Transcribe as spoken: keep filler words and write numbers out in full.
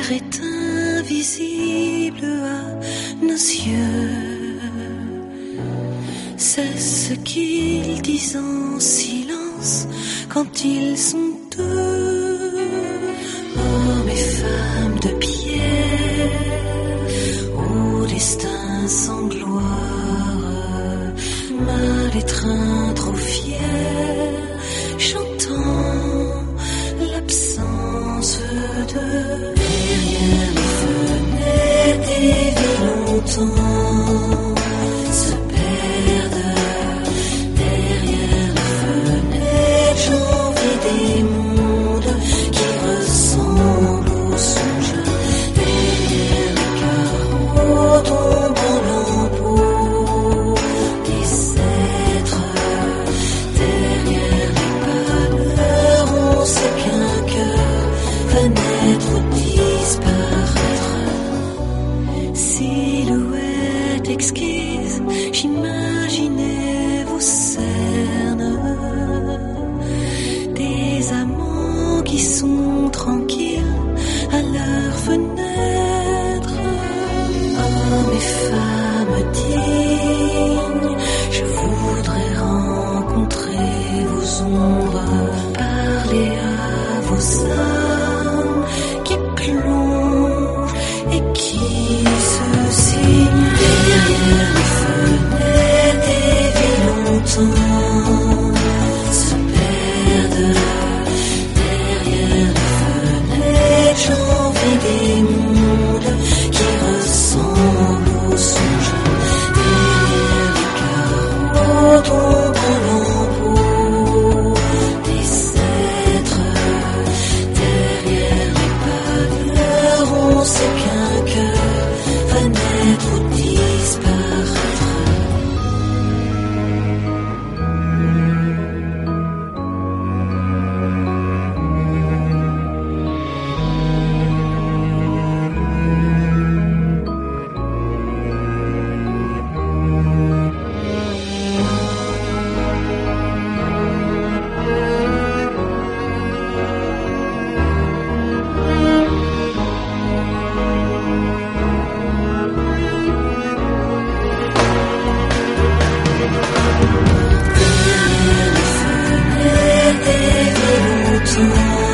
l'avenir est invisible à nos yeux. C'est ce qu'ils disent en silence quand ils sont deux. Hommes et femmes de pierre, au destin sans gloire, mal étreint trop fier, chantant l'absence de derrière les fenêtres des villes longtemps se perdent. Derrière les fenêtres, j'envie des mondes qui ressemblent aux songes. Derrière les carreaux tombent lambeaux des êtres. Derrière les pâleurs, on sait qu'un cœur va naître ou disparaître. Silhouette exquise, j'imaginais vos cernes, des amants qui sont tranquilles à leur fenêtre. Hommes et femmes dignes, je voudrais rencontrer vos ombres, parler à vos âmes qui plongent et qui se signent. Derrière les fenêtres des villes longtemps se perdent. Derrière les fenêtres, j'envie des mondes qui ressemblent aux songes. Derrière les carreaux tombent lambeaux des êtres. Derrière les pâleurs, on sait qu'un cœur va naître ou disparaître. Derrière les fenêtres des villes longtemps